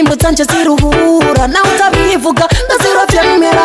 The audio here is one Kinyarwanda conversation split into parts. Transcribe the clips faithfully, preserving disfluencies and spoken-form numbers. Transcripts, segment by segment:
ziributsa nje ziruhura nawe utabivuga ndaziravyemera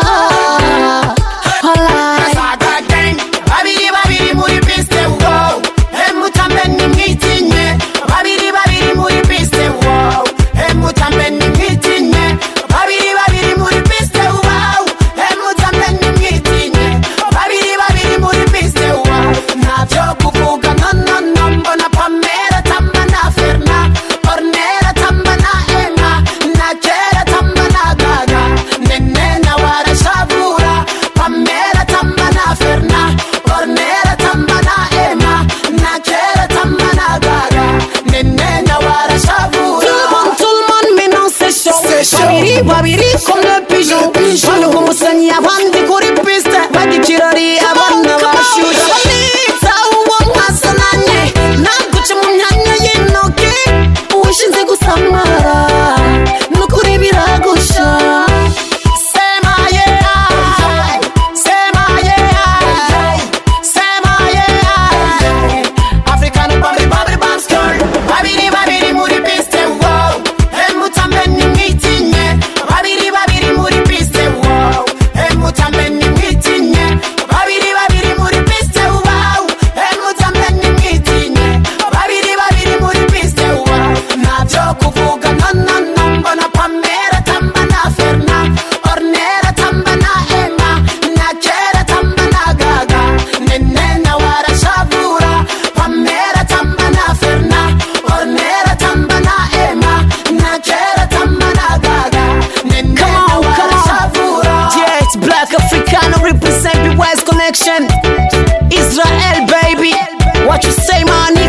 babiri babiri muri piste wow emutambe nimwitinye babiri babiri muri piste wow emutambe nimwitinye babiri babiri muri piste wow emutambe nimwitinye babiri babiri muri piste wow navyo kuvuga no no no mbona Pamela tamba na Ferna Ornella tamba na Emma na Kera tamba na Gaga nene na warashavura Pamela tamba na Ferna Ornella tamba na Emma na Kera tamba na Gaga nene na warashavura. Tout le monde, tout le monde maintenant c'est chaud. Babiri babiri comme le pigeon. Bano kumusanya abandi kuri piste bagi kirori abana bashyushye. Banitsa uwo mwasananye naguce mu myanya y'intoki uwishinze gusamara nukuri biragusha. Sema yeah, sema yeah, sema yeah. African babiri babiri bam skirt. Babiri babiri muri piste wow emutambe nimwitinye babiri babiri muri piste wow emutambe nimwitinye babiri babiri muri piste wow emutambe nimwitinye babiri babiri muri piste wow navyo kuvuga no no no mbona Pamela tamba na Ferna Ornella tamba na Emma na Kera tamba na Gaga nene na warashavura Pamela tamba na Ferna Ornella tamba na Emma na Kera tamba na Gaga nene na warashavura. Yeah, it's Black Africano represent the West Connection Israel baby. What you say man?